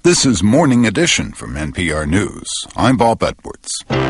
This is Morning Edition from NPR News. I'm Bob Edwards.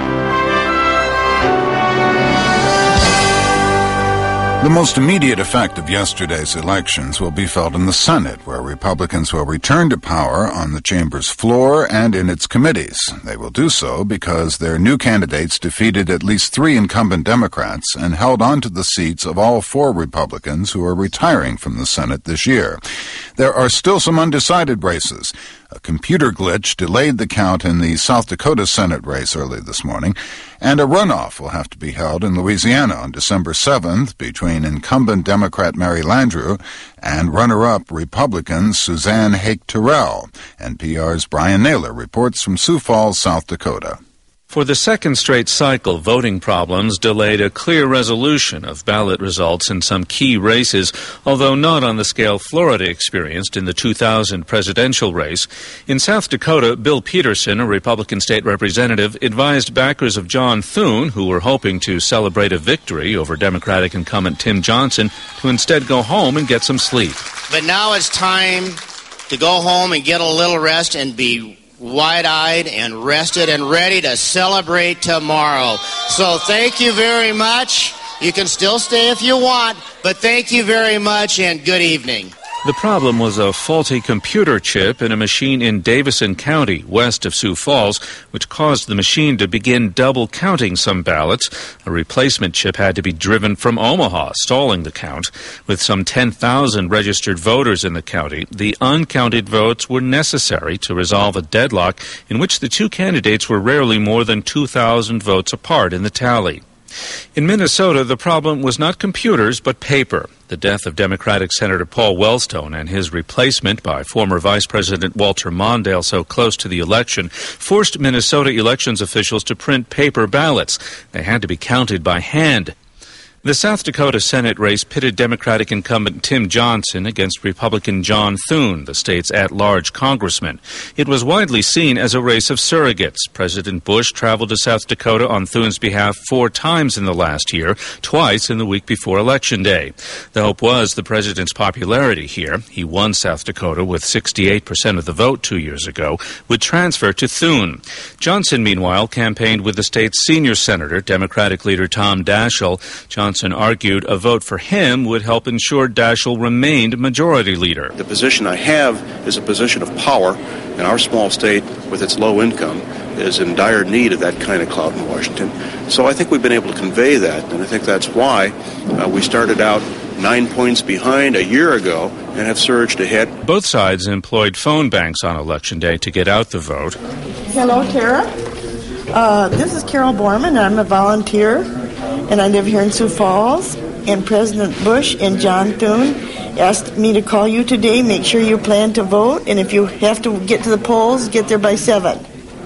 The most immediate effect of yesterday's elections will be felt in the Senate, where Republicans will return to power on the chamber's floor and in its committees. They will do so because their new candidates defeated at least 3 incumbent Democrats and held on to the seats of all 4 Republicans who are retiring from the Senate this year. There are still some undecided races. A computer glitch delayed the count in the South Dakota Senate race early this morning, and a runoff will have to be held in Louisiana on December 7th between incumbent Democrat Mary Landrieu and runner-up Republican Suzanne Hake-Terrell. NPR's Brian Naylor reports from Sioux Falls, South Dakota. For the second straight cycle, voting problems delayed a clear resolution of ballot results in some key races, although not on the scale Florida experienced in the 2000 presidential race. In South Dakota, Bill Peterson, a Republican state representative, advised backers of John Thune, who were hoping to celebrate a victory over Democratic incumbent Tim Johnson, to instead go home and get some sleep. But now it's time to go home and get a little rest and be wide-eyed and rested and ready to celebrate tomorrow. So thank you very much. You can still stay if you want, but thank you very much and good evening. The problem was a faulty computer chip in a machine in Davison County, west of Sioux Falls, which caused the machine to begin double counting some ballots. A replacement chip had to be driven from Omaha, stalling the count. With some 10,000 registered voters in the county, the uncounted votes were necessary to resolve a deadlock in which the 2 candidates were rarely more than 2,000 votes apart in the tally. In Minnesota, the problem was not computers, but paper. The death of Democratic Senator Paul Wellstone and his replacement by former Vice President Walter Mondale so close to the election forced Minnesota elections officials to print paper ballots. They had to be counted by hand. The South Dakota Senate race pitted Democratic incumbent Tim Johnson against Republican John Thune, the state's at-large congressman. It was widely seen as a race of surrogates. President Bush traveled to South Dakota on Thune's behalf 4 times in the last year, twice in the week before Election Day. The hope was the president's popularity here, he won South Dakota with 68% of the vote 2 years ago, would transfer to Thune. Johnson, meanwhile, campaigned with the state's senior senator, Democratic leader Tom Daschle. Johnson argued a vote for him would help ensure Daschle remained majority leader. The position I have is a position of power, and our small state, with its low income, is in dire need of that kind of clout in Washington. So I think we've been able to convey that, and I think that's why we started out 9 points behind a year ago and have surged ahead. Both sides employed phone banks on Election Day to get out the vote. Hello, Tara. This is Carol Borman. I'm a volunteer, and I live here in Sioux Falls. And President Bush and John Thune asked me to call you today. Make sure you plan to vote, and if you have to get to the polls, get there by 7.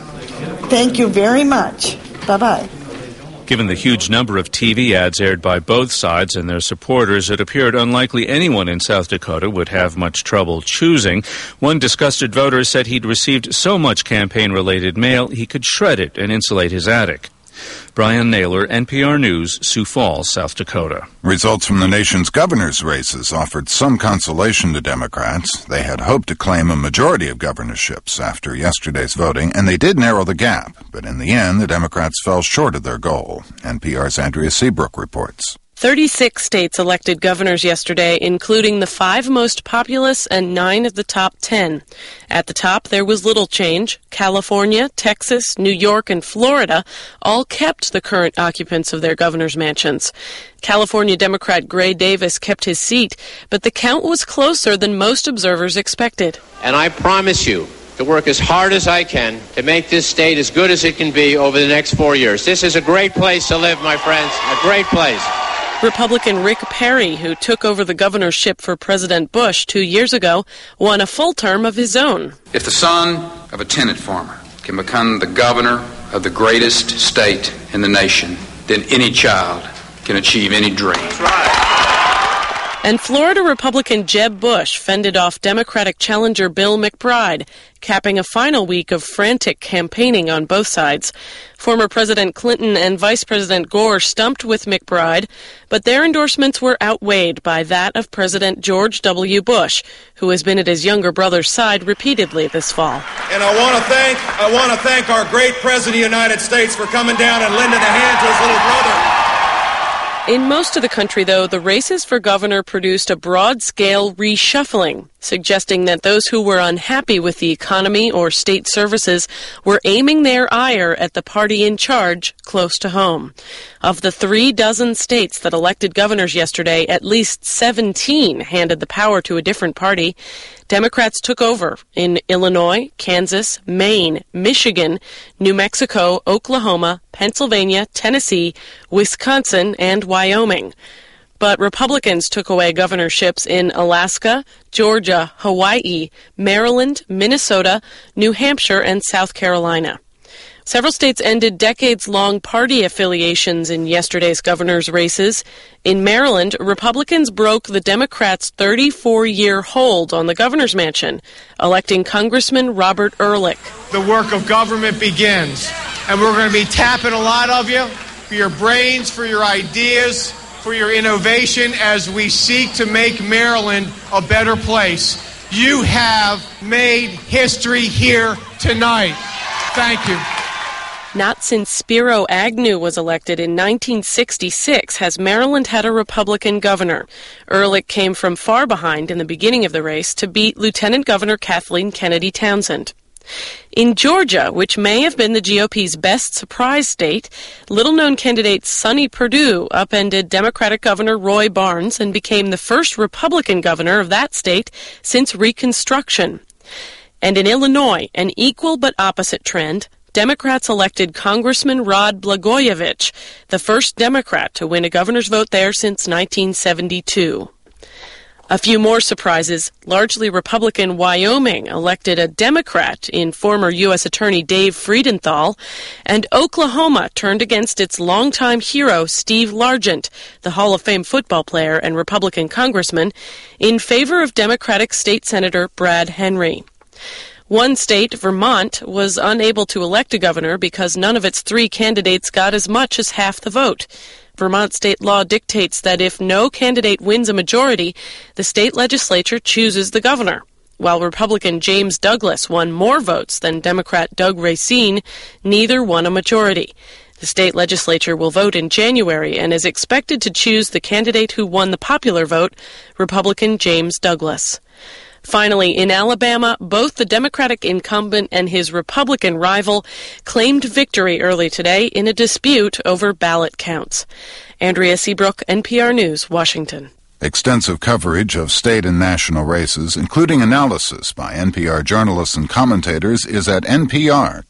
Thank you very much. Bye-bye. Given the huge number of TV ads aired by both sides and their supporters, it appeared unlikely anyone in South Dakota would have much trouble choosing. One disgusted voter said he'd received so much campaign-related mail he could shred it and insulate his attic. Brian Naylor, NPR News, Sioux Falls, South Dakota. Results from the nation's governor's races offered some consolation to Democrats. They had hoped to claim a majority of governorships after yesterday's voting, and they did narrow the gap. But in the end, the Democrats fell short of their goal. NPR's Andrea Seabrook reports. 36 states elected governors yesterday, including the 5 most populous and 9 of the top 10. At the top, there was little change. California, Texas, New York, and Florida all kept the current occupants of their governor's mansions. California Democrat Gray Davis kept his seat, but the count was closer than most observers expected. And I promise you to work as hard as I can to make this state as good as it can be over the next 4 years. This is a great place to live, my friends, a great place. Republican Rick Perry, who took over the governorship for President Bush 2 years ago, won a full term of his own. If the son of a tenant farmer can become the governor of the greatest state in the nation, then any child can achieve any dream. That's right. And Florida Republican Jeb Bush fended off Democratic challenger Bill McBride, capping a final week of frantic campaigning on both sides. Former President Clinton and Vice President Gore stumped with McBride, but their endorsements were outweighed by that of President George W. Bush, who has been at his younger brother's side repeatedly this fall. And I want to thank our great President of the United States for coming down and lending a hand to his little brother. In most of the country, though, the races for governor produced a broad-scale reshuffling, suggesting that those who were unhappy with the economy or state services were aiming their ire at the party in charge close to home. Of the 36 states that elected governors yesterday, at least 17 handed the power to a different party. Democrats took over in Illinois, Kansas, Maine, Michigan, New Mexico, Oklahoma, Pennsylvania, Tennessee, Wisconsin, and Wyoming. But Republicans took away governorships in Alaska, Georgia, Hawaii, Maryland, Minnesota, New Hampshire, and South Carolina. Several states ended decades-long party affiliations in yesterday's governor's races. In Maryland, Republicans broke the Democrats' 34-year hold on the governor's mansion, electing Congressman Robert Ehrlich. The work of government begins, and we're going to be tapping a lot of you for your brains, for your ideas, for your innovation as we seek to make Maryland a better place. You have made history here tonight. Thank you. Not since Spiro Agnew was elected in 1966 has Maryland had a Republican governor. Ehrlich came from far behind in the beginning of the race to beat Lieutenant Governor Kathleen Kennedy Townsend. In Georgia, which may have been the GOP's best surprise state, little-known candidate Sonny Perdue upended Democratic Governor Roy Barnes and became the first Republican governor of that state since Reconstruction. And in Illinois, an equal but opposite trend, Democrats elected Congressman Rod Blagojevich, the first Democrat to win a governor's vote there since 1972. A few more surprises. Largely Republican Wyoming elected a Democrat in former U.S. Attorney Dave Friedenthal, and Oklahoma turned against its longtime hero Steve Largent, the Hall of Fame football player and Republican congressman, in favor of Democratic State Senator Brad Henry. One state, Vermont, was unable to elect a governor because none of its 3 candidates got as much as half the vote. Vermont state law dictates that if no candidate wins a majority, the state legislature chooses the governor. While Republican James Douglas won more votes than Democrat Doug Racine, neither won a majority. The state legislature will vote in January and is expected to choose the candidate who won the popular vote, Republican James Douglas. Finally, in Alabama, both the Democratic incumbent and his Republican rival claimed victory early today in a dispute over ballot counts. Andrea Seabrook, NPR News, Washington. Extensive coverage of state and national races, including analysis by NPR journalists and commentators, is at npr.org.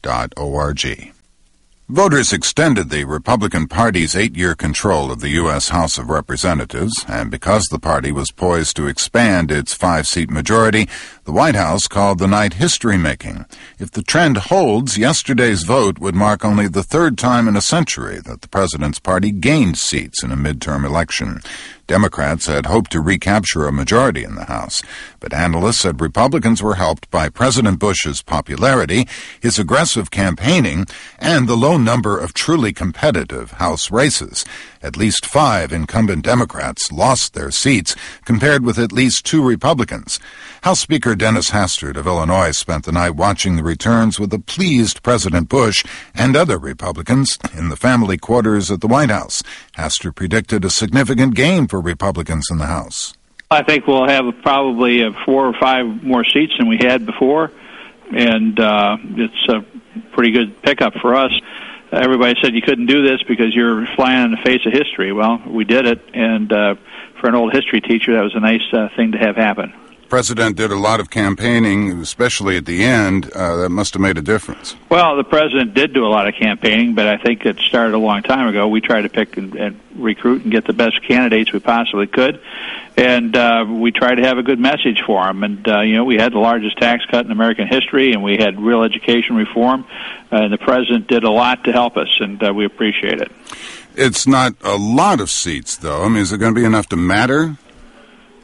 Voters extended the Republican Party's 8-year control of the U.S. House of Representatives, and because the party was poised to expand its 5-seat majority, the White House called the night history-making. If the trend holds, yesterday's vote would mark only the 3rd time in a century that the president's party gained seats in a midterm election. Democrats had hoped to recapture a majority in the House, but analysts said Republicans were helped by President Bush's popularity, his aggressive campaigning, and the low number of truly competitive House races. At least 5 incumbent Democrats lost their seats, compared with at least 2 Republicans. House Speaker Dennis Hastert of Illinois spent the night watching the returns with a pleased President Bush and other Republicans in the family quarters at the White House. Hastert predicted a significant gain for Republicans in the House. I think we'll have probably 4 or 5 more seats than we had before, and it's a pretty good pickup for us. Everybody said you couldn't do this because you're flying in the face of history. Well, we did it, and for an old history teacher, that was a nice thing to have happen. The president did a lot of campaigning, especially at the end. That must have made a difference. Well, the president did do a lot of campaigning, but I think it started a long time ago. We tried to pick and recruit and get the best candidates we possibly could, and we tried to have a good message for them. And, we had the largest tax cut in American history, and we had real education reform, and the president did a lot to help us, and we appreciate it. It's not a lot of seats, though. I mean, is it going to be enough to matter?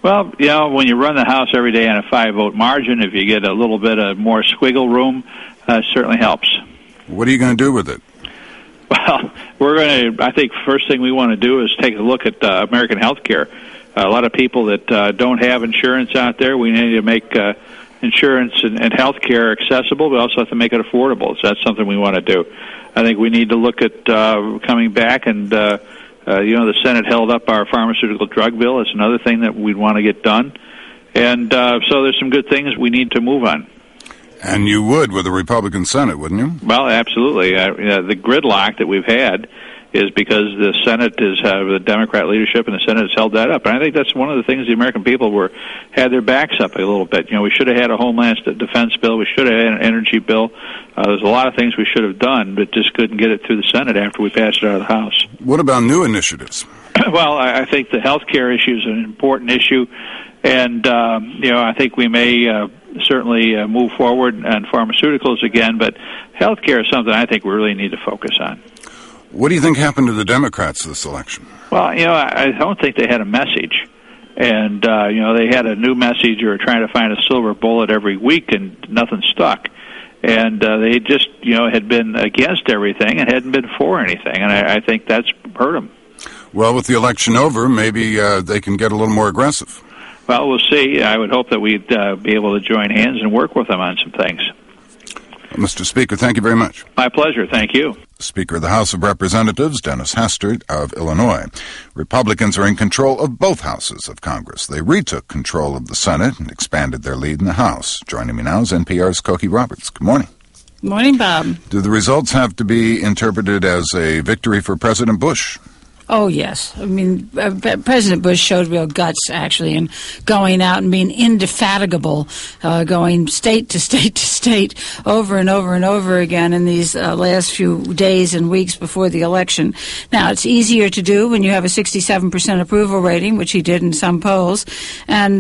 Well, when you run the House every day on a 5-vote margin, if you get a little bit of more squiggle room, it certainly helps. What are you going to do with it? Well, I think first thing we want to do is take a look at American health care. A lot of people that don't have insurance out there, we need to make insurance and health care accessible, but also have to make it affordable. So that's something we want to do. I think we need to look at coming back and, the Senate held up our pharmaceutical drug bill. It's another thing that we'd want to get done. And so there's some good things we need to move on. And you would with a Republican Senate, wouldn't you? Well, absolutely. The gridlock that we've had is because the Senate is the Democrat leadership, and the Senate has held that up. And I think that's one of the things the American people had their backs up a little bit. We should have had a Homeland Defense bill. We should have had an energy bill. There's a lot of things we should have done, but just couldn't get it through the Senate after we passed it out of the House. What about new initiatives? Well, I think the health care issue is an important issue, and I think we may certainly move forward on pharmaceuticals again, but health care is something I think we really need to focus on. What do you think happened to the Democrats this election? Well, I don't think they had a message. And, they had a new message or trying to find a silver bullet every week, and nothing stuck. And they just, had been against everything and hadn't been for anything. And I think that's hurt them. Well, with the election over, maybe they can get a little more aggressive. Well, we'll see. I would hope that we'd be able to join hands and work with them on some things. Mr. Speaker, thank you very much. My pleasure. Thank you. Speaker of the House of Representatives, Dennis Hastert of Illinois. Republicans are in control of both houses of Congress. They retook control of the Senate and expanded their lead in the House. Joining me now is NPR's Cokie Roberts. Good morning. Good morning, Bob. Do the results have to be interpreted as a victory for President Bush? Oh, yes. I mean, President Bush showed real guts, actually, in going out and being indefatigable, going state to state to state over and over and over again in these last few days and weeks before the election. Now, it's easier to do when you have a 67% approval rating, which he did in some polls, and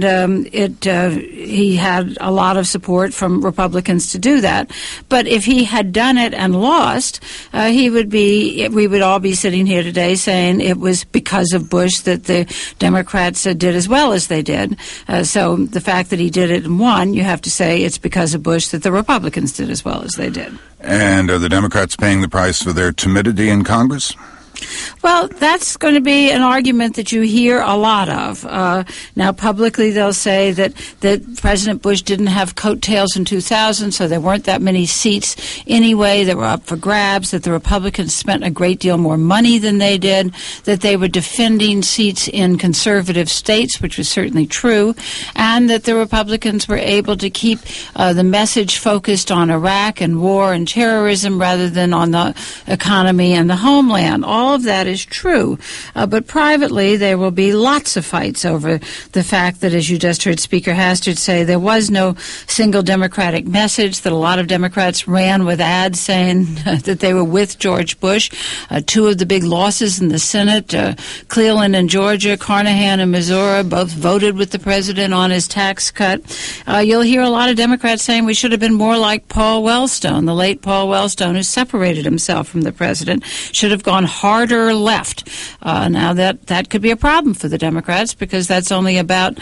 he had a lot of support from Republicans to do that. But if he had done it and lost, we would all be sitting here today saying it was because of Bush that the Democrats did as well as they did. So the fact that he did it and won, you have to say it's because of Bush that the Republicans did as well as they did. And are the Democrats paying the price for their timidity in Congress? Well, that's going to be an argument that you hear a lot of. Now, publicly, they'll say that President Bush didn't have coattails in 2000, so there weren't that many seats anyway that were up for grabs, that the Republicans spent a great deal more money than they did, that they were defending seats in conservative states, which was certainly true, and that the Republicans were able to keep the message focused on Iraq and war and terrorism rather than on the economy and the homeland. All of that is true, but privately there will be lots of fights over the fact that, as you just heard Speaker Hastert say, there was no single Democratic message, that a lot of Democrats ran with ads saying that they were with George Bush. Two of the big losses in the Senate, Cleveland in Georgia, Carnahan in Missouri, both voted with the president on his tax cut. You'll hear a lot of Democrats saying we should have been more like Paul Wellstone, the late Paul Wellstone, who separated himself from the president, should have gone harder left. Now that could be a problem for the Democrats because that's only about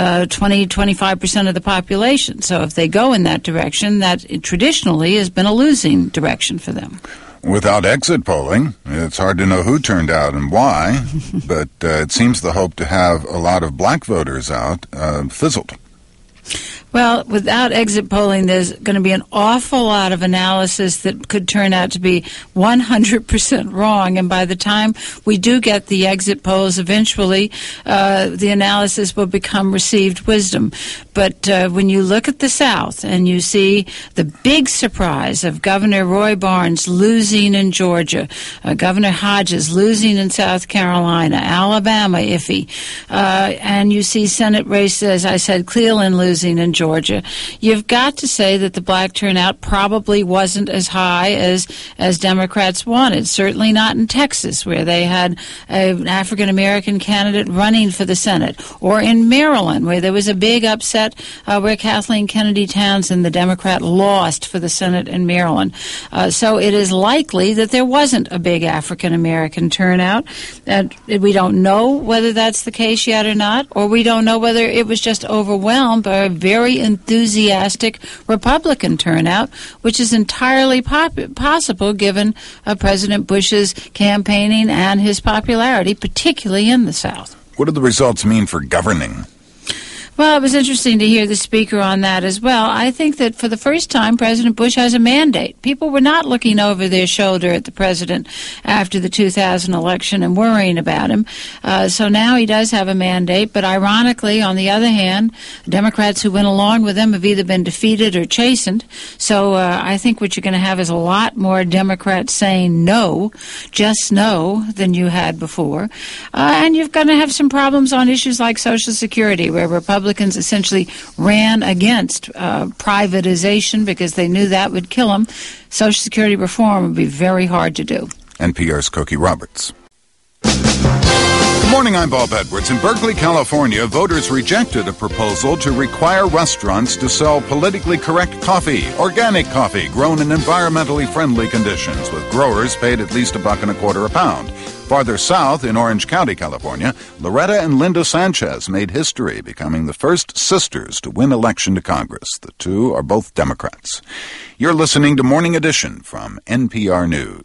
25% of the population. So if they go in that direction, that traditionally has been a losing direction for them. Without exit polling, it's hard to know who turned out and why, but it seems the hope to have a lot of black voters out fizzled. Well, without exit polling, there's going to be an awful lot of analysis that could turn out to be 100% wrong. And by the time we do get the exit polls eventually, the analysis will become received wisdom. But when you look at the South and you see the big surprise of Governor Roy Barnes losing in Georgia, Governor Hodges losing in South Carolina, Alabama iffy, and you see Senate races, as I said, Cleveland losing in Georgia, you've got to say that the black turnout probably wasn't as high as Democrats wanted. Certainly not in Texas, where they had an African-American candidate running for the Senate, or in Maryland, where there was a big upset where Kathleen Kennedy Townsend, the Democrat, lost for the Senate in Maryland. So it is likely that there wasn't a big African-American turnout. We don't know whether that's the case yet or not, or we don't know whether it was just overwhelmed by a very enthusiastic Republican turnout, which is entirely possible given President Bush's campaigning and his popularity, particularly in the South. What do the results mean for governing? Well, it was interesting to hear the speaker on that as well. I think that for the first time, President Bush has a mandate. People were not looking over their shoulder at the president after the 2000 election and worrying about him. So now he does have a mandate. But ironically, on the other hand, Democrats who went along with him have either been defeated or chastened. So I think what you're going to have is a lot more Democrats saying no, just no, than you had before. And you're going to have some problems on issues like Social Security, where Republicans essentially ran against privatization because they knew that would kill them. Social Security reform would be very hard to do. NPR's Cokie Roberts. Good morning, I'm Bob Edwards. In Berkeley, California, voters rejected a proposal to require restaurants to sell politically correct coffee, organic coffee, grown in environmentally friendly conditions, with growers paid at least $1.25 a pound. Farther south, in Orange County, California, Loretta and Linda Sanchez made history, becoming the first sisters to win election to Congress. The two are both Democrats. You're listening to Morning Edition from NPR News.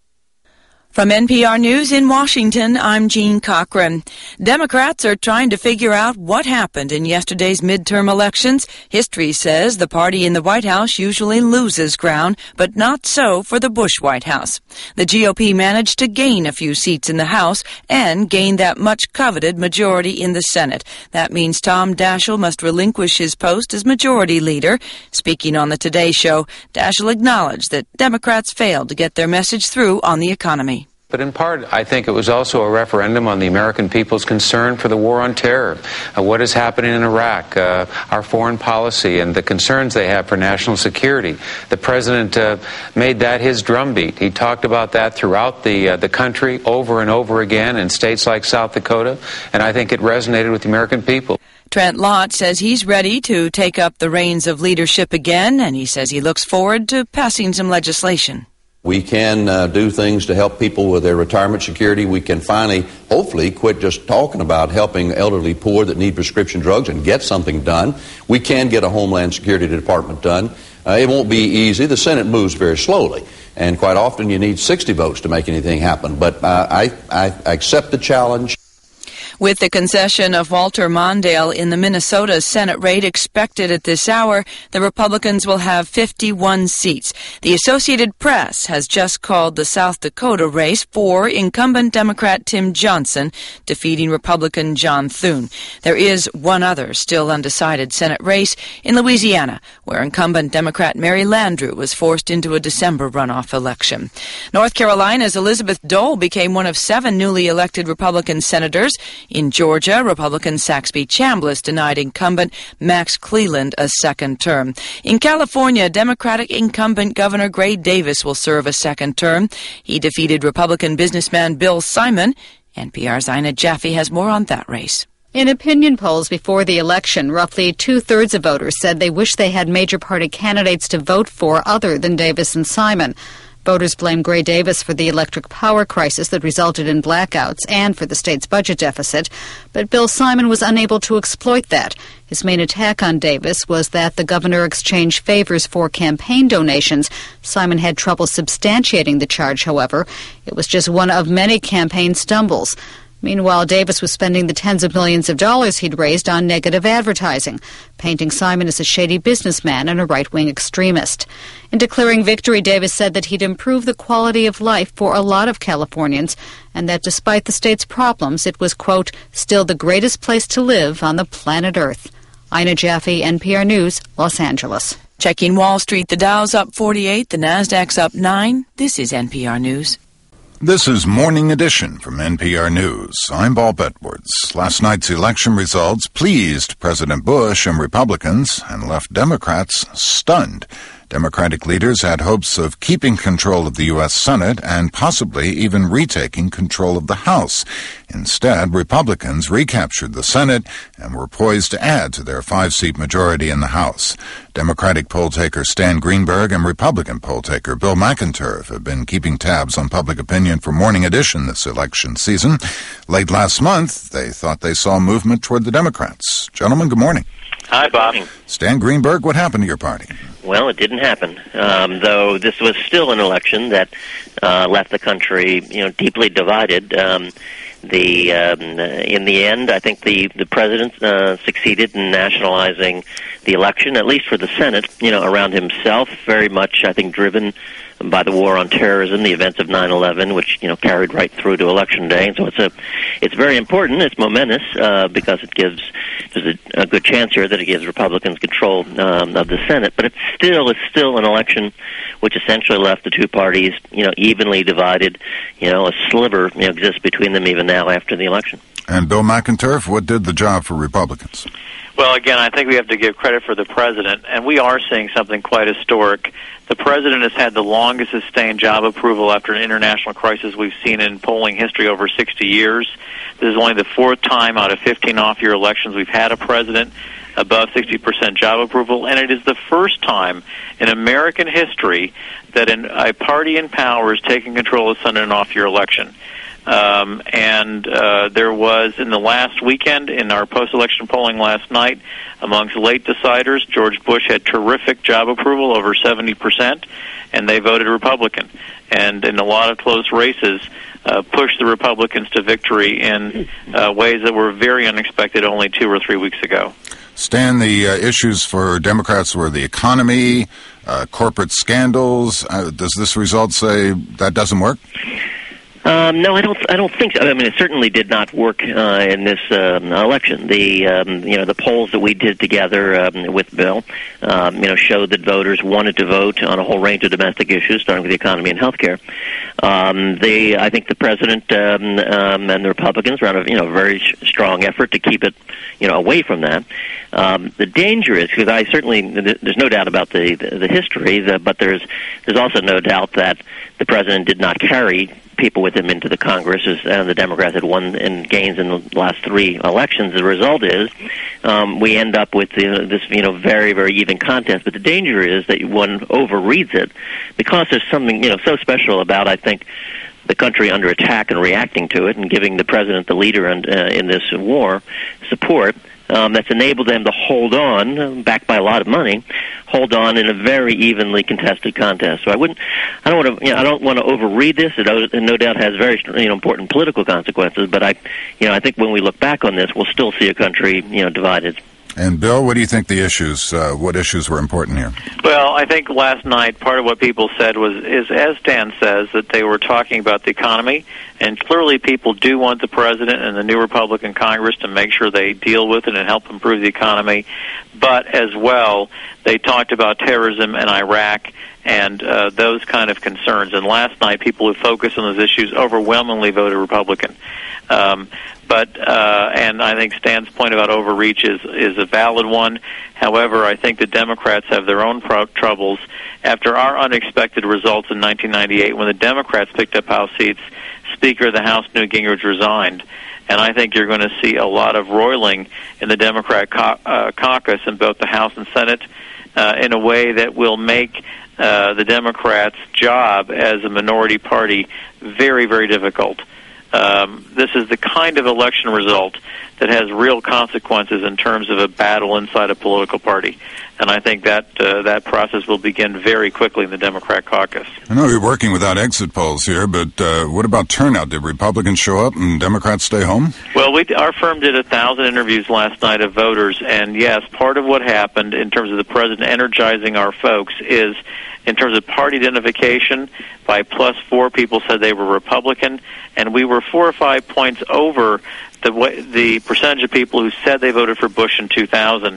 From NPR News in Washington, I'm Jean Cochran. Democrats are trying to figure out what happened in yesterday's midterm elections. History says the party in the White House usually loses ground, but not so for the Bush White House. The GOP managed to gain a few seats in the House and gain that much-coveted majority in the Senate. That means Tom Daschle must relinquish his post as majority leader. Speaking on the Today Show, Daschle acknowledged that Democrats failed to get their message through on the economy. But in part, I think it was also a referendum on the American people's concern for the war on terror, what is happening in Iraq, our foreign policy, and the concerns they have for national security. The president made that his drumbeat. He talked about that throughout the country over and over again in states like South Dakota, and I think it resonated with the American people. Trent Lott says he's ready to take up the reins of leadership again, and he says he looks forward to passing some legislation. We can do things to help people with their retirement security. We can finally, hopefully, quit just talking about helping elderly poor that need prescription drugs and get something done. We can get a Homeland Security Department done. It won't be easy. The Senate moves very slowly, and quite often you need 60 votes to make anything happen. But I accept the challenge. With the concession of Walter Mondale in the Minnesota Senate race expected at this hour, the Republicans will have 51 seats. The Associated Press has just called the South Dakota race for incumbent Democrat Tim Johnson, defeating Republican John Thune. There is one other still undecided Senate race in Louisiana, where incumbent Democrat Mary Landrieu was forced into a December runoff election. North Carolina's Elizabeth Dole became one of 7 newly elected Republican senators. In Georgia, Republican Saxby Chambliss denied incumbent Max Cleland a second term. In California, Democratic incumbent Governor Gray Davis will serve a second term. He defeated Republican businessman Bill Simon. NPR's Ina Jaffe has more on that race. In opinion polls before the election, roughly 2/3 of voters said they wish they had major party candidates to vote for other than Davis and Simon. Voters blame Gray Davis for the electric power crisis that resulted in blackouts and for the state's budget deficit, but Bill Simon was unable to exploit that. His main attack on Davis was that the governor exchanged favors for campaign donations. Simon had trouble substantiating the charge, however. It was just one of many campaign stumbles. Meanwhile, Davis was spending the tens of millions of dollars he'd raised on negative advertising, painting Simon as a shady businessman and a right-wing extremist. In declaring victory, Davis said that he'd improve the quality of life for a lot of Californians and that despite the state's problems, it was, quote, still the greatest place to live on the planet Earth. Ina Jaffe, NPR News, Los Angeles. Checking Wall Street, the Dow's up 48, the Nasdaq's up 9. This is NPR News. This is Morning Edition from NPR News. I'm Bob Edwards. Last night's election results pleased President Bush and Republicans and left Democrats stunned. Democratic leaders had hopes of keeping control of the U.S. Senate and possibly even retaking control of the House. Instead, Republicans recaptured the Senate and were poised to add to their 5-seat majority in the House. Democratic poll-taker Stan Greenberg and Republican poll-taker Bill McInturff have been keeping tabs on public opinion for Morning Edition this election season. Late last month, they thought they saw movement toward the Democrats. Gentlemen, good morning. Hi, Bob. Stan Greenberg, what happened to your party? Well, it didn't happen, though this was still an election that left the country, deeply divided. In the end, I think the president succeeded in nationalizing the election, at least for the Senate, around himself, very much, I think, driven by the war on terrorism, the events of 9/11, which carried right through to Election Day. And so it's very important. It's momentous because there's a good chance here that it gives Republicans control of the Senate. But it's still an election which essentially left the two parties evenly divided. A sliver exists between them even now after the election. And Bill McInturff, what did the job for Republicans? Well, again, I think we have to give credit for the president, and we are seeing something quite historic. The president has had the longest sustained job approval after an international crisis we've seen in polling history over 60 years. This is only the 4th time out of 15 off-year elections we've had a president above 60% job approval, and it is the first time in American history that a party in power is taking control of the Senate in an off-year election. There was, in the last weekend, in our post-election polling last night, amongst late deciders, George Bush had terrific job approval, over 70%, and they voted Republican. And in a lot of close races, pushed the Republicans to victory in ways that were very unexpected only 2 or 3 weeks ago. Stan, the issues for Democrats were the economy, corporate scandals. Does this result say that doesn't work? No, I don't think so. I mean, it certainly did not work in this election. The polls that we did together with Bill, showed that voters wanted to vote on a whole range of domestic issues, starting with the economy and health care. I think the president and the Republicans ran a very strong effort to keep it away from that. The danger is, because there's no doubt about the history, but there's also no doubt that the president did not carry people with him into the Congress, and the Democrats had won in gains in the last 3 elections. The result is we end up with this very, very even contest. But the danger is that one overreads it because there's something so special about, I think, the country under attack and reacting to it, and giving the president, the leader in this war, support. That's enabled them to hold on, backed by a lot of money, hold on in a very evenly contested contest. So I don't want to overread this. It no doubt has very important political consequences. But I think when we look back on this, we'll still see a country divided. And Bill, what do you think what issues were important here? Well, I think last night part of what people said is, as Dan says, that they were talking about the economy, and clearly people do want the president and the new Republican Congress to make sure they deal with it and help improve the economy. But as well, they talked about terrorism in Iraq and those kind of concerns. And last night, people who focused on those issues overwhelmingly voted Republican. And I think Stan's point about overreach is a valid one. However, I think the Democrats have their own troubles. After our unexpected results in 1998, when the Democrats picked up House seats, Speaker of the House Newt Gingrich resigned. And I think you're going to see a lot of roiling in the Democrat caucus in both the House and Senate in a way that will make the Democrats' job as a minority party very, very difficult. This is the kind of election result that has real consequences in terms of a battle inside a political party. And I think that process will begin very quickly in the Democrat caucus. I know you're working without exit polls here, but what about turnout? Did Republicans show up and Democrats stay home? Well, our firm did 1,000 interviews last night of voters, and yes, part of what happened in terms of the president energizing our folks is, in terms of party identification, by +4 people said they were Republican, and we were 4 or 5 points over the percentage of people who said they voted for Bush in 2000,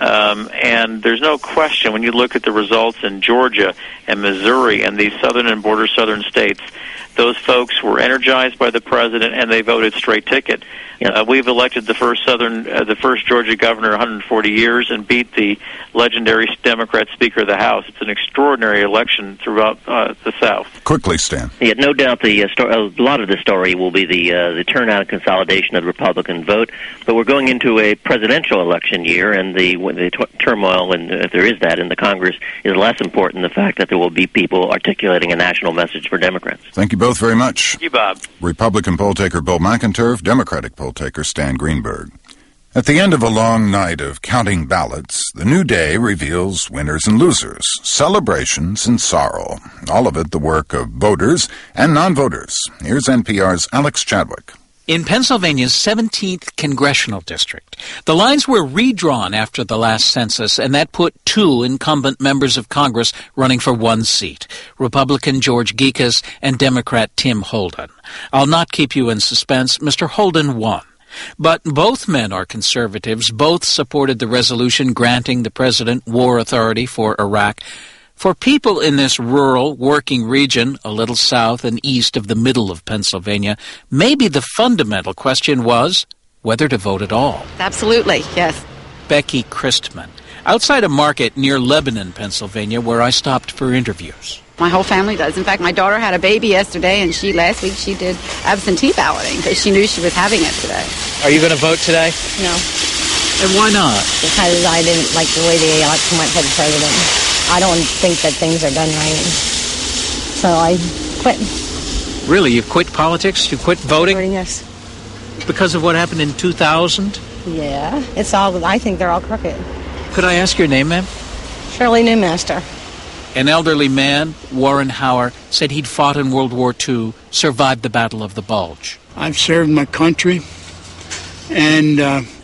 and there's no question when you look at the results in Georgia and Missouri and these southern and border southern states, those folks were energized by the president and they voted straight ticket. We've elected the first Georgia governor in 140 years and beat the legendary Democrat Speaker of the House. It's an extraordinary election throughout the South. Quickly, Stan. Yeah, no doubt a lot of the story will be the turnout and consolidation of the Republican vote. But we're going into a presidential election year, and the turmoil, and if there is that in the Congress, is less important than the fact that there will be people articulating a national message for Democrats. Thank you both very much. Thank you, Bob. Republican poll taker Bill McInturf, Democratic poll taker Stan Greenberg. At the end of a long night of counting ballots, the new day reveals winners and losers, celebrations and sorrow. All of it the work of voters and non-voters. Here's NPR's Alex Chadwick. In Pennsylvania's 17th congressional district, the lines were redrawn after the last census, and that put 2 incumbent members of Congress running for 1 seat, Republican George Gekas and Democrat Tim Holden. I'll not keep you in suspense. Mr. Holden won. But both men are conservatives. Both supported the resolution granting the president war authority for Iraq. For people in this rural, working region, a little south and east of the middle of Pennsylvania, maybe the fundamental question was whether to vote at all. Absolutely, yes. Becky Christman, outside a market near Lebanon, Pennsylvania, where I stopped for interviews. My whole family does. In fact, my daughter had a baby yesterday, and last week she did absentee balloting because she knew she was having it today. Are you going to vote today? No. And why not? Because I didn't like the way the election went for the president. I don't think that things are done right. So I quit. Really? You quit politics? You quit voting? Yes. Because of what happened in 2000? Yeah. I think they're all crooked. Could I ask your name, ma'am? Shirley Newmaster. An elderly man, Warren Hauer, said he'd fought in World War II, survived the Battle of the Bulge. I've served my country, and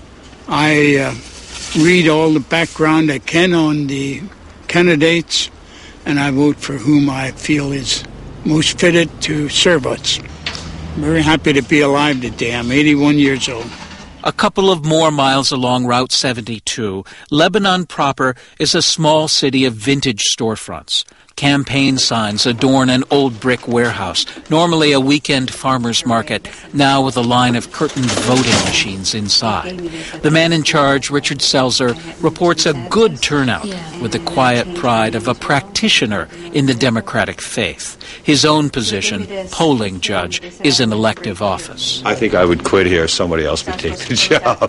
I read all the background I can on the candidates, and I vote for whom I feel is most fitted to serve us. I'm very happy to be alive today. I'm 81 years old. A couple of more miles along Route 72, Lebanon proper is a small city of vintage storefronts. Campaign signs adorn an old brick warehouse, normally a weekend farmer's market, now with a line of curtained voting machines inside. The man in charge, Richard Selzer, reports a good turnout with the quiet pride of a practitioner in the Democratic faith. His own position, polling judge, is an elective office. I think I would quit here. Somebody else would take the job.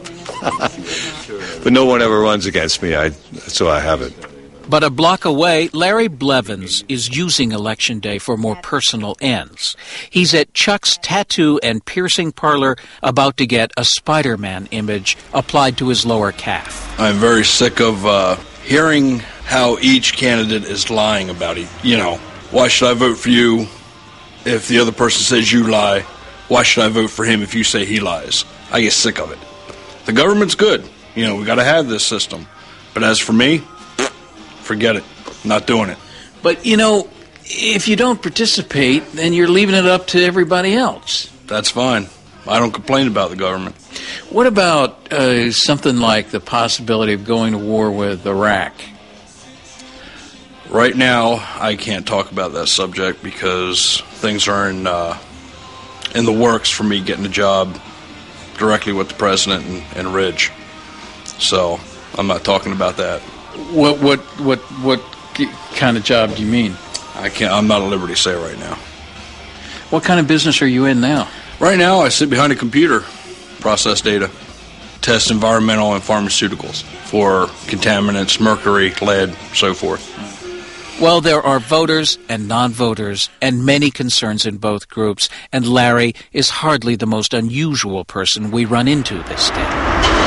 But no one ever runs against me, so I have it. But a block away, Larry Blevins is using Election Day for more personal ends. He's at Chuck's Tattoo and Piercing Parlor about to get a Spider-Man image applied to his lower calf. I'm very sick of hearing how each candidate is lying about it. Why should I vote for you if the other person says you lie? Why should I vote for him if you say he lies? I get sick of it. The government's good. We got to have this system. But as for me, forget it. Not doing it. But, if you don't participate, then you're leaving it up to everybody else. That's fine. I don't complain about the government. What about something like the possibility of going to war with Iraq? Right now, I can't talk about that subject because things are in the works for me getting a job directly with the president and Ridge. So I'm not talking about that. What kind of job do you mean? I'm not at liberty to say right now. What kind of business are you in now? Right now, I sit behind a computer, process data, test environmental and pharmaceuticals for contaminants, mercury, lead, so forth. Well, there are voters and non-voters and many concerns in both groups, and Larry is hardly the most unusual person we run into this day.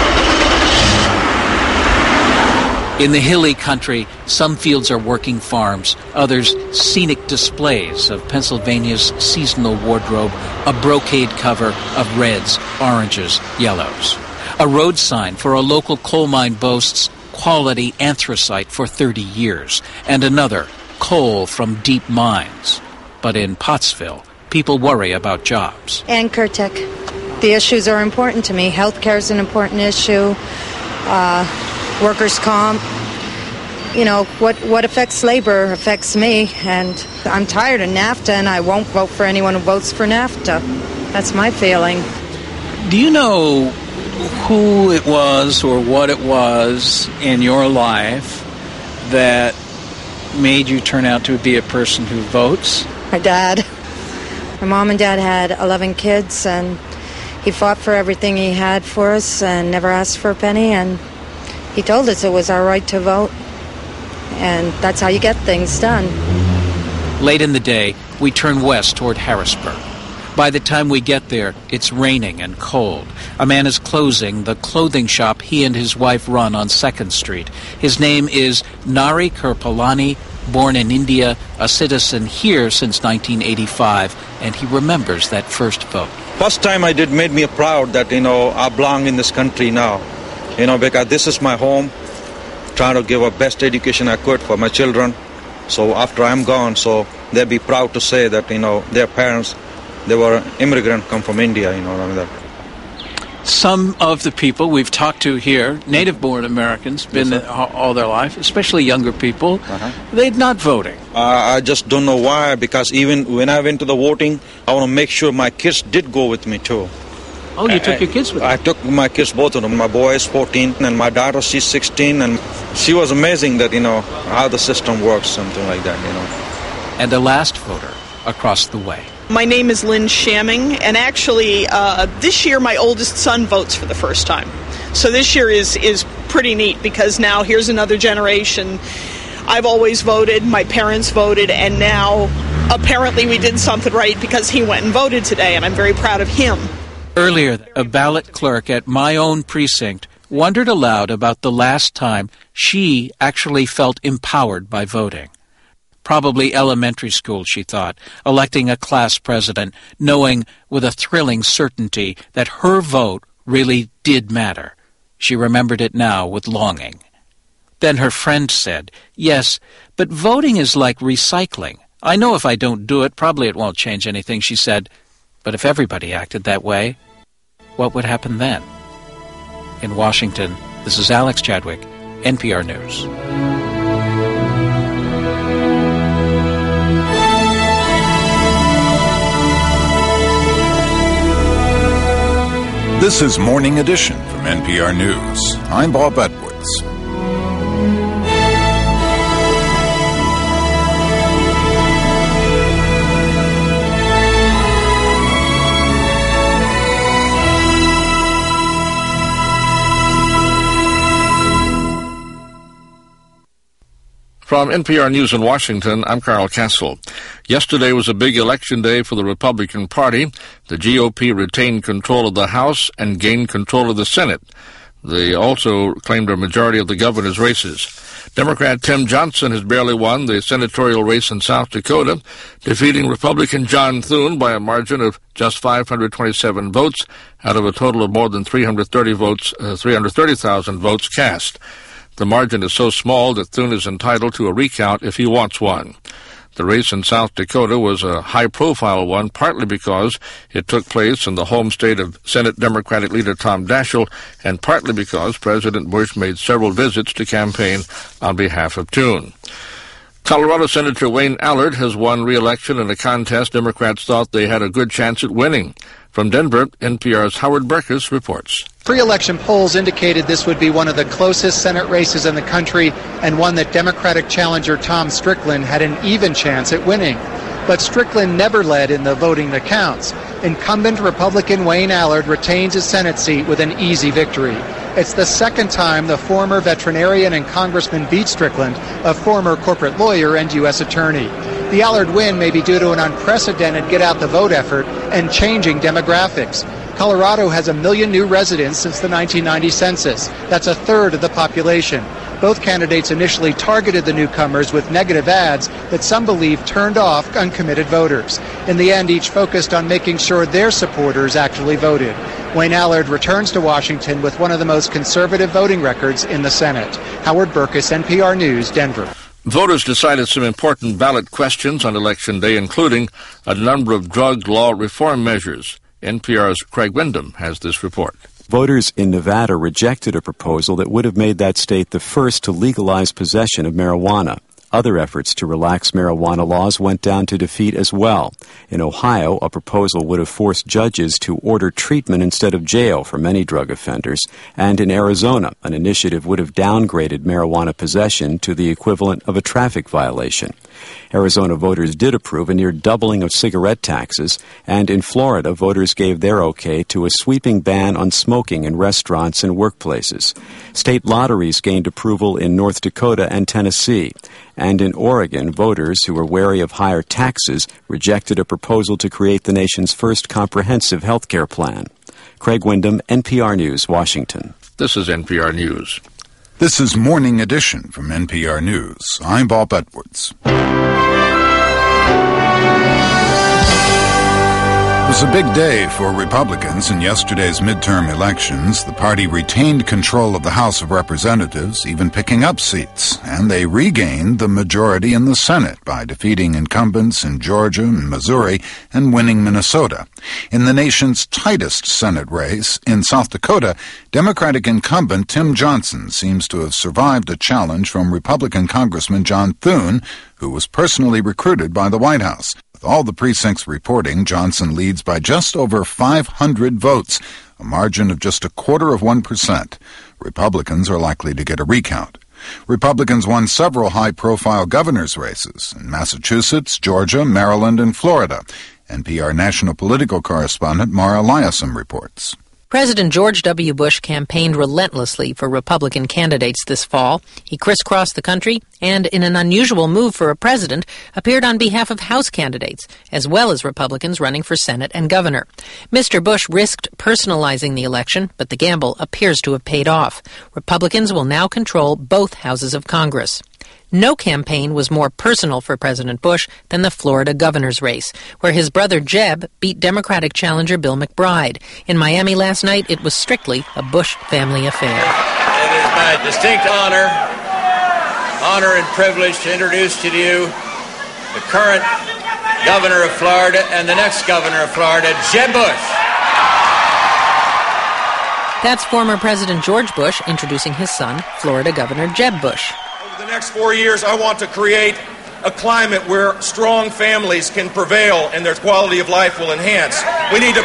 In the hilly country, some fields are working farms, others scenic displays of Pennsylvania's seasonal wardrobe, a brocade cover of reds, oranges, yellows. A road sign for a local coal mine boasts quality anthracite for 30 years, and another, coal from deep mines. But in Pottsville, people worry about jobs. Ann Kurtek. the issues are important to me. Healthcare is an important issue. Workers' comp. You know, what affects labor affects me, and I'm tired of NAFTA, and I won't vote for anyone who votes for NAFTA. That's my feeling. Do you know who it was or what it was in your life that made you turn out to be a person who votes? My dad. My mom and dad had 11 kids, and he fought for everything he had for us and never asked for a penny, and he told us it was our right to vote. And that's how you get things done. Late in the day, we turn west toward Harrisburg. By the time we get there, it's raining and cold. A man is closing the clothing shop he and his wife run on 2nd Street. His name is Nari Kirpalani, born in India, a citizen here since 1985, and he remembers that first vote. First time I did made me proud that, I belong in this country now. Because this is my home. Trying to give a best education I could for my children. So after I'm gone, so they'll be proud to say that, their parents, they were immigrant, come from India, Some of the people we've talked to here, native-born Americans, been all their life, especially younger people, they're not voting. I just don't know why, because even when I went to the voting, I want to make sure my kids did go with me too. Oh, you took your kids with you? I took my kids, both of them. My boy is 14, and my daughter, she's 16, and she was amazing that, how the system works, something like that, And the last voter across the way. My name is Lynn Shamming, and actually, this year my oldest son votes for the first time. So this year is pretty neat, because now here's another generation. I've always voted, my parents voted, and now apparently we did something right because he went and voted today, and I'm very proud of him. Earlier, a ballot clerk at my own precinct wondered aloud about the last time she actually felt empowered by voting. Probably elementary school, she thought, electing a class president, knowing with a thrilling certainty that her vote really did matter. She remembered it now with longing. Then her friend said, "Yes, but voting is like recycling. I know if I don't do it, probably it won't change anything," she said. But if everybody acted that way, what would happen then? In Washington, this is Alex Chadwick, NPR News. This is Morning Edition from NPR News. I'm Bob Edwards. From NPR News in Washington, I'm Carl Castle. Yesterday was a big election day for the Republican Party. The GOP retained control of the House and gained control of the Senate. They also claimed a majority of the governor's races. Democrat Tim Johnson has barely won the senatorial race in South Dakota, defeating Republican John Thune by a margin of just 527 votes out of a total of more than 330,000 votes cast. The margin is so small that Thune is entitled to a recount if he wants one. The race in South Dakota was a high-profile one, partly because it took place in the home state of Senate Democratic leader Tom Daschle, and partly because President Bush made several visits to campaign on behalf of Thune. Colorado Senator Wayne Allard has won re-election in a contest Democrats thought they had a good chance at winning. From Denver, NPR's Howard Berkus reports. Pre-election polls indicated this would be one of the closest Senate races in the country and one that Democratic challenger Tom Strickland had an even chance at winning. But Strickland never led in the voting that counts. Incumbent Republican Wayne Allard retains his Senate seat with an easy victory. It's the second time the former veterinarian and congressman beat Strickland, a former corporate lawyer and U.S. attorney. The Allard win may be due to an unprecedented get-out-the-vote effort and changing demographics. Colorado has 1 million new residents since the 1990 census. That's a third of the population. Both candidates initially targeted the newcomers with negative ads that some believe turned off uncommitted voters. In the end, each focused on making sure their supporters actually voted. Wayne Allard returns to Washington with one of the most conservative voting records in the Senate. Howard Berkus, NPR News, Denver. Voters decided some important ballot questions on Election Day, including a number of drug law reform measures. NPR's Craig Windham has this report. Voters in Nevada rejected a proposal that would have made that state the first to legalize possession of marijuana. Other efforts to relax marijuana laws went down to defeat as well. In Ohio, a proposal would have forced judges to order treatment instead of jail for many drug offenders. And in Arizona, an initiative would have downgraded marijuana possession to the equivalent of a traffic violation. Arizona voters did approve a near doubling of cigarette taxes, and in Florida, voters gave their okay to a sweeping ban on smoking in restaurants and workplaces. State lotteries gained approval in North Dakota and Tennessee. And in Oregon, voters who were wary of higher taxes rejected a proposal to create the nation's first comprehensive health care plan. Craig Windham, NPR News, Washington. This is NPR News. This is Morning Edition from NPR News. I'm Bob Edwards. It was a big day for Republicans in yesterday's midterm elections. The party retained control of the House of Representatives, even picking up seats, and they regained the majority in the Senate by defeating incumbents in Georgia and Missouri and winning Minnesota. In the nation's tightest Senate race in South Dakota, Democratic incumbent Tim Johnson seems to have survived a challenge from Republican Congressman John Thune, who was personally recruited by the White House. With all the precincts reporting, Johnson leads by just over 500 votes, a margin of just 0.25%. Republicans are likely to get a recount. Republicans won several high-profile governor's races in Massachusetts, Georgia, Maryland, and Florida. NPR national political correspondent Mara Liasson reports. President George W. Bush campaigned relentlessly for Republican candidates this fall. He crisscrossed the country and, in an unusual move for a president, appeared on behalf of House candidates, as well as Republicans running for Senate and governor. Mr. Bush risked personalizing the election, but the gamble appears to have paid off. Republicans will now control both houses of Congress. No campaign was more personal for President Bush than the Florida governor's race, where his brother Jeb beat Democratic challenger Bill McBride. In Miami last night, it was strictly a Bush family affair. It is my distinct honor and privilege to introduce to you the current governor of Florida and the next governor of Florida, Jeb Bush. That's former President George Bush introducing his son, Florida Governor Jeb Bush. Over the next 4 years, I want to create a climate where strong families can prevail and their quality of life will enhance. We need to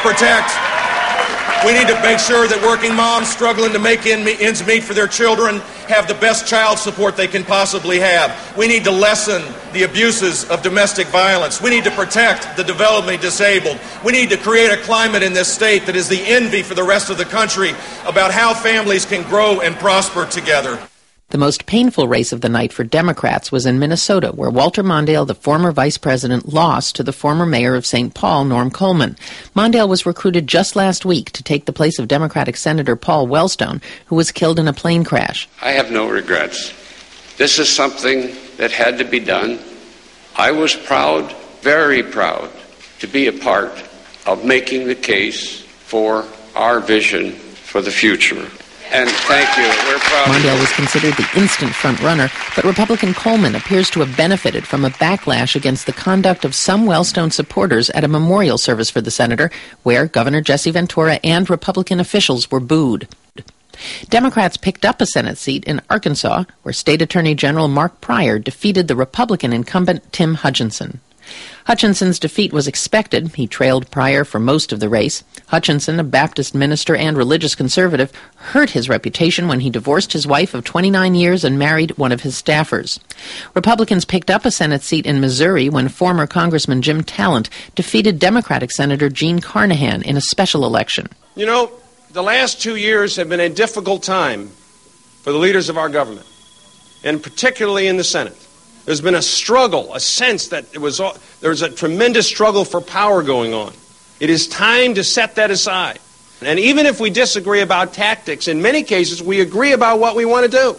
make sure that working moms struggling to make ends meet for their children have the best child support they can possibly have. We need to lessen the abuses of domestic violence. We need to protect the developmentally disabled. We need to create a climate in this state that is the envy for the rest of the country about how families can grow and prosper together. The most painful race of the night for Democrats was in Minnesota, where Walter Mondale, the former vice president, lost to the former mayor of St. Paul, Norm Coleman. Mondale was recruited just last week to take the place of Democratic Senator Paul Wellstone, who was killed in a plane crash. I have no regrets. This is something that had to be done. I was proud, very proud, to be a part of making the case for our vision for the future. And thank you. We're proud. Mondale was considered the instant front-runner, but Republican Coleman appears to have benefited from a backlash against the conduct of some Wellstone supporters at a memorial service for the senator, where Governor Jesse Ventura and Republican officials were booed. Democrats picked up a Senate seat in Arkansas, where State Attorney General Mark Pryor defeated the Republican incumbent Tim Hutchinson. Hutchinson's defeat was expected. He trailed Pryor for most of the race. Hutchinson, a Baptist minister and religious conservative, hurt his reputation when he divorced his wife of 29 years and married one of his staffers. Republicans picked up a Senate seat in Missouri when former Congressman Jim Talent defeated Democratic Senator Gene Carnahan in a special election. You know, the last 2 years have been a difficult time for the leaders of our government, and particularly in the Senate. There's been a struggle, a sense that there's a tremendous struggle for power going on. It is time to set that aside. And even if we disagree about tactics, in many cases we agree about what we want to do.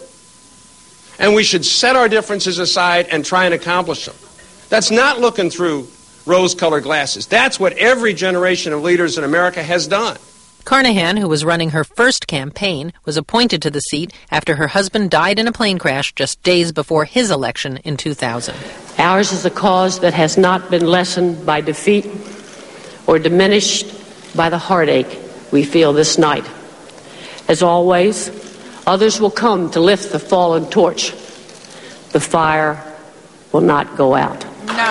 And we should set our differences aside and try and accomplish them. That's not looking through rose-colored glasses. That's what every generation of leaders in America has done. Carnahan, who was running her first campaign, was appointed to the seat after her husband died in a plane crash just days before his election in 2000. Ours is a cause that has not been lessened by defeat or diminished by the heartache we feel this night. As always, others will come to lift the fallen torch. The fire will not go out.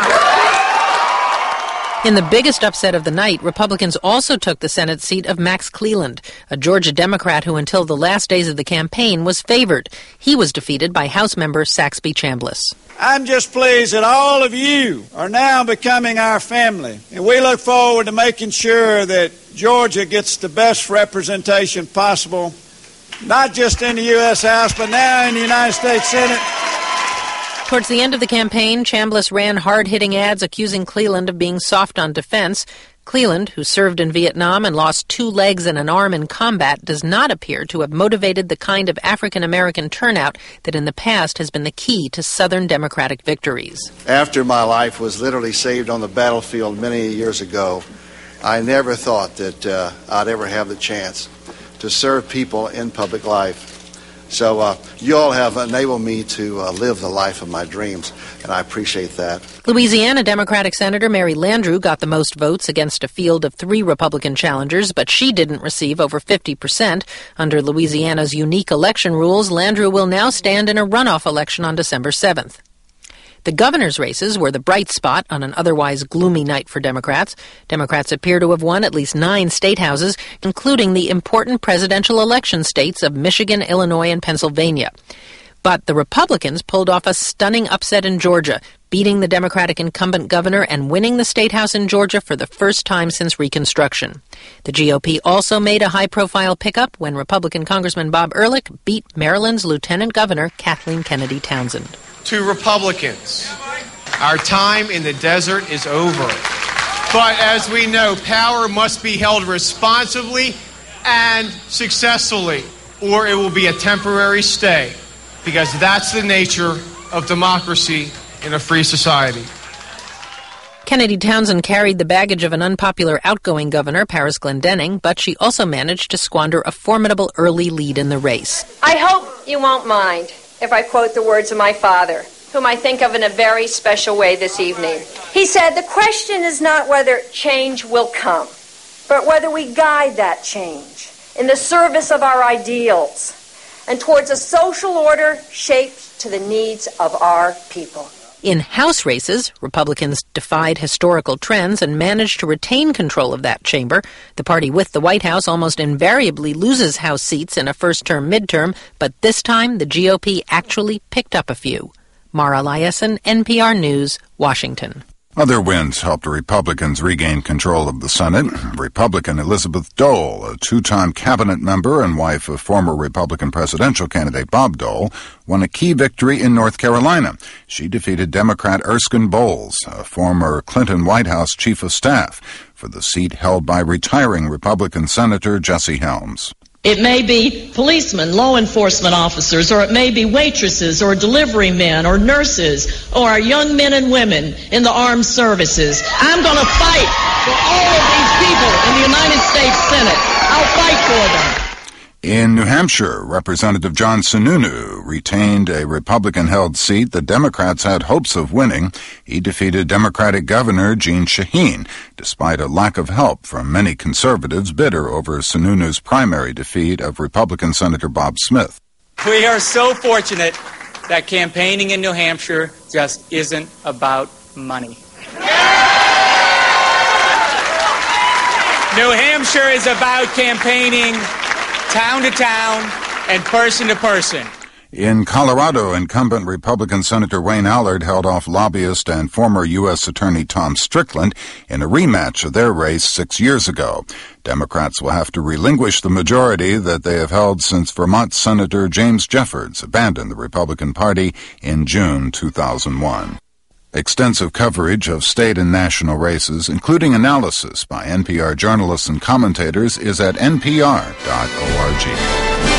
In the biggest upset of the night, Republicans also took the Senate seat of Max Cleland, a Georgia Democrat who until the last days of the campaign was favored. He was defeated by House member Saxby Chambliss. I'm just pleased that all of you are now becoming our family, and we look forward to making sure that Georgia gets the best representation possible, not just in the U.S. House, but now in the United States Senate. Towards the end of the campaign, Chambliss ran hard-hitting ads accusing Cleland of being soft on defense. Cleland, who served in Vietnam and lost 2 legs and an arm in combat, does not appear to have motivated the kind of African-American turnout that in the past has been the key to Southern Democratic victories. After my life was literally saved on the battlefield many years ago, I never thought that I'd ever have the chance to serve people in public life. So you all have enabled me to live the life of my dreams, and I appreciate that. Louisiana Democratic Senator Mary Landrieu got the most votes against a field of 3 Republican challengers, but she didn't receive over 50%. Under Louisiana's unique election rules, Landrieu will now stand in a runoff election on December 7th. The governor's races were the bright spot on an otherwise gloomy night for Democrats. Democrats appear to have won at least 9 state houses, including the important presidential election states of Michigan, Illinois, and Pennsylvania. But the Republicans pulled off a stunning upset in Georgia, beating the Democratic incumbent governor and winning the state house in Georgia for the first time since Reconstruction. The GOP also made a high-profile pickup when Republican Congressman Bob Ehrlich beat Maryland's Lieutenant Governor Kathleen Kennedy Townsend. To Republicans, our time in the desert is over. But as we know, power must be held responsibly and successfully, or it will be a temporary stay, because that's the nature of democracy in a free society. Kennedy Townsend carried the baggage of an unpopular outgoing governor, Paris Glendening, but she also managed to squander a formidable early lead in the race. I hope you won't mind if I quote the words of my father, whom I think of in a very special way this evening. He said, "The question is not whether change will come, but whether we guide that change in the service of our ideals and towards a social order shaped to the needs of our people." In House races, Republicans defied historical trends and managed to retain control of that chamber. The party with the White House almost invariably loses House seats in a first-term midterm, but this time the GOP actually picked up a few. Mara Liasson, NPR News, Washington. Other wins helped Republicans regain control of the Senate. Republican Elizabeth Dole, a 2-time cabinet member and wife of former Republican presidential candidate Bob Dole, won a key victory in North Carolina. She defeated Democrat Erskine Bowles, a former Clinton White House chief of staff, for the seat held by retiring Republican Senator Jesse Helms. It may be policemen, law enforcement officers, or it may be waitresses or delivery men or nurses or our young men and women in the armed services. I'm going to fight for all of these people in the United States Senate. I'll fight for them. In New Hampshire, Representative John Sununu retained a Republican-held seat that Democrats had hopes of winning. He defeated Democratic Governor Jeanne Shaheen, despite a lack of help from many conservatives bitter over Sununu's primary defeat of Republican Senator Bob Smith. We are so fortunate that campaigning in New Hampshire just isn't about money. New Hampshire is about campaigning town to town and person to person. In Colorado, incumbent Republican Senator Wayne Allard held off lobbyist and former U.S. Attorney Tom Strickland in a rematch of their race 6 years ago. Democrats will have to relinquish the majority that they have held since Vermont Senator James Jeffords abandoned the Republican Party in June 2001. Extensive coverage of state and national races, including analysis by NPR journalists and commentators, is at npr.org.